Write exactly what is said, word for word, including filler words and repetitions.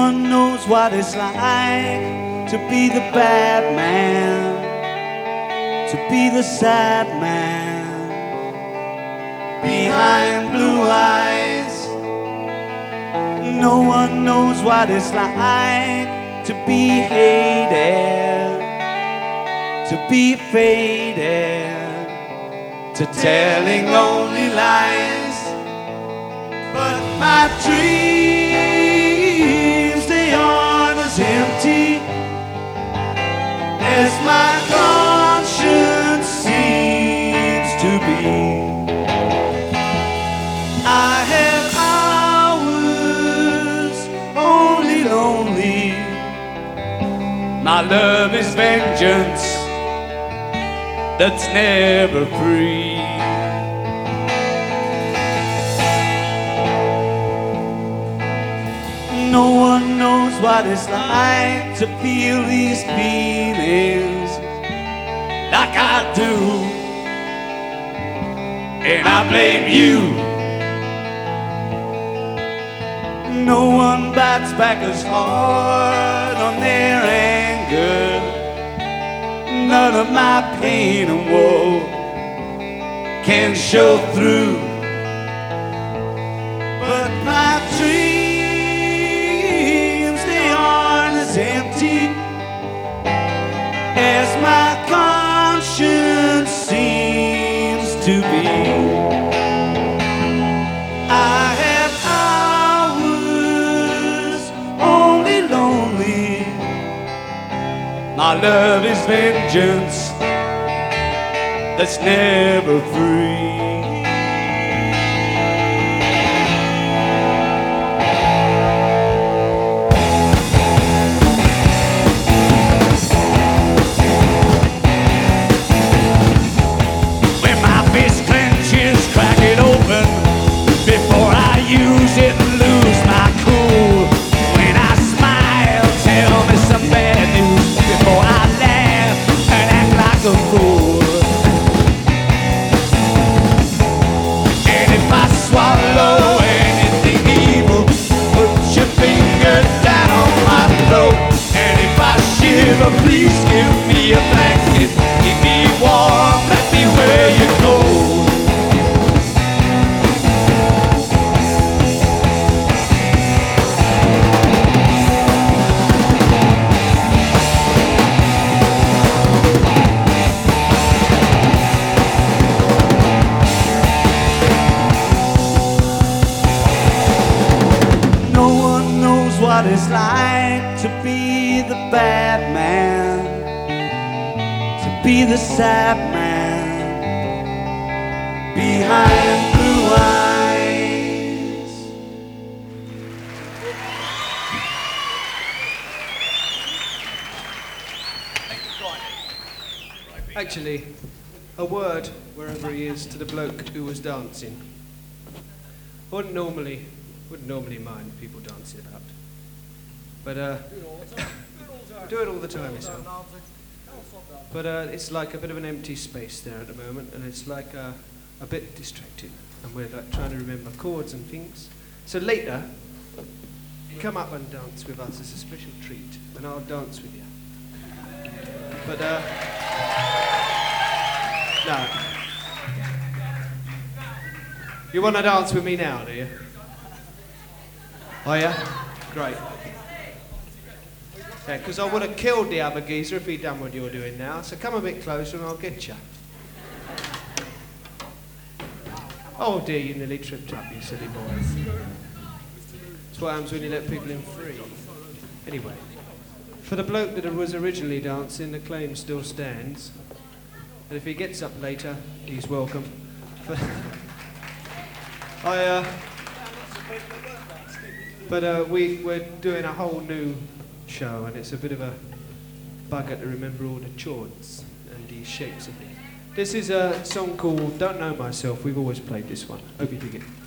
one knows what it's like to be the bad man, to be the sad man behind blue eyes. No one knows what it's like to be hated, to be faded, to telling only lies. But my dreams, they aren't as empty as my conscience seems to be. I have hours only lonely. My love is vengeance that's never free. No one knows what it's like to feel these feelings like I do, and I blame you. No one bites back as hard on their anger. None of my pain and woe can show through. But my dreams, they aren't as empty as my conscience seems to be. I have hours only lonely. My love is vengeance that's never free. When my fist clenches, crack it open before I use it and lose my cool. When I smile, tell me some bad news before I laugh and act like a fool. And if I swallow anything evil, put your finger down on my throat. And if I shiver, please give me a blanket. Keep me warm, let me wear your coat. What it's like to be the bad man, to be the sad man behind blue eyes. Actually, a word wherever he is to the bloke who was dancing. I wouldn't normally, wouldn't normally mind people dancing about. But uh, do it all the time yourself. But uh, it's like a bit of an empty space there at the moment, and it's like uh, a bit distracting, and we're like trying to remember chords and things. So later, come up and dance with us as a special treat, and I'll dance with you. But uh, no, you want to dance with me now, do you? Oh yeah, great. Yeah, because I would have killed the other geezer if he'd done what you're doing now. So come a bit closer and I'll get you. Oh dear, you nearly tripped up, you silly boy. That's what happens when you let people in free. Anyway, for the bloke that was originally dancing, the claim still stands. And if he gets up later, he's welcome. I, uh... But uh, we, we're doing a whole new show, and it's a bit of a bugger to remember all the chords and the shapes of it. This is a song called Don't Know Myself. We've always played this one. Hope you dig it.